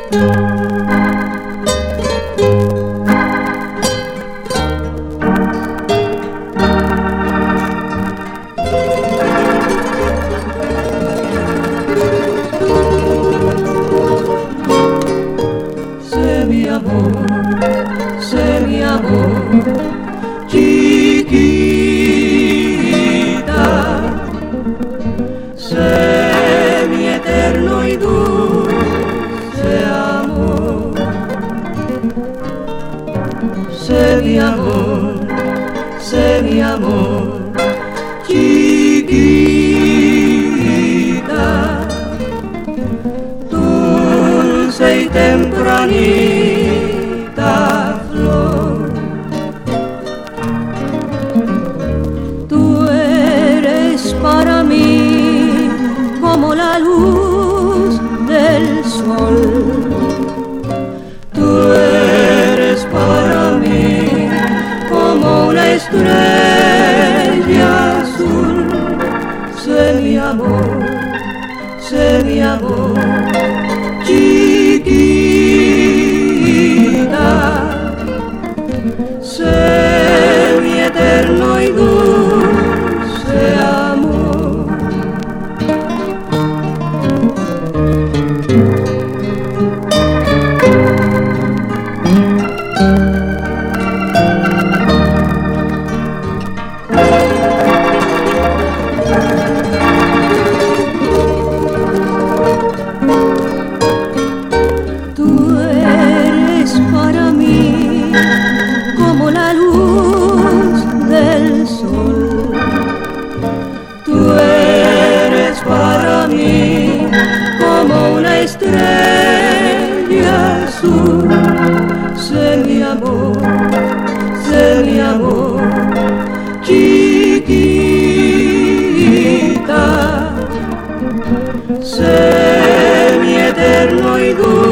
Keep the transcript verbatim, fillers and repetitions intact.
Sé mi amor, chiquita, sé mi eterno y dulce amor. Sé mi amor, sé mi amor, chiquita, dulce y tempranita flor. Tú eres para mí como la luz del sol. Tú eres para mí como una estrella azul. Sé mi amor, sé mi amor, chiquita, sé mi eterno y dulce amor. Tú eres para mí como la luz del sol. Tú eres para mí como una estrella azul. Sé mi amor, sé mi amor, chiquita, sé mi eterno y dulce